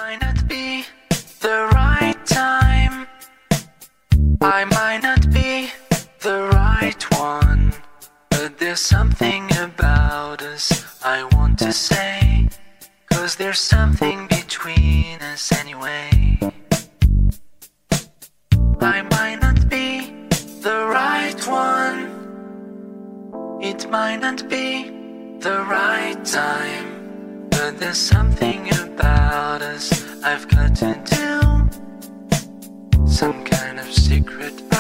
might not be the right time. I might not be the right one, but there's something about us I want to say, 'cause there's something between us anyway. I might not be the right one. It might not be the right time, but there's something about us I've got to do. Some kind of secret